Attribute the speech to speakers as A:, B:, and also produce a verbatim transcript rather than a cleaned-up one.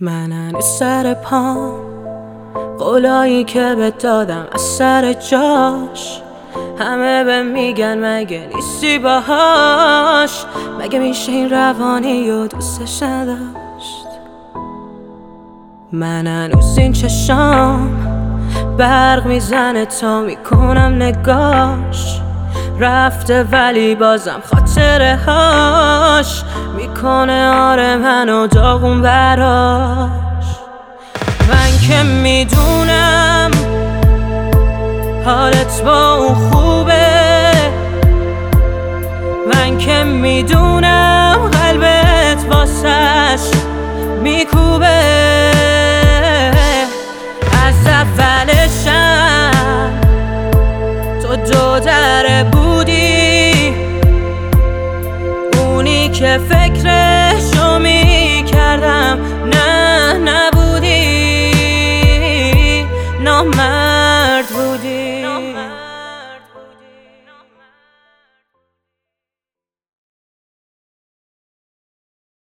A: من هنوز سر پام، قولایی که بهت دادم از سر جاش. همه به میگن مگه نیستی باهاش، مگه میشه این روانی و دوستش نداشت. من هنوز این چشام برق میزنه تا میکنم نگاش. رفته ولی بازم خاطره هاش میکنه آره منو داغون براش. من که میدونم حالت با اون خوبه، من که میدونم قلبت واسش میکنه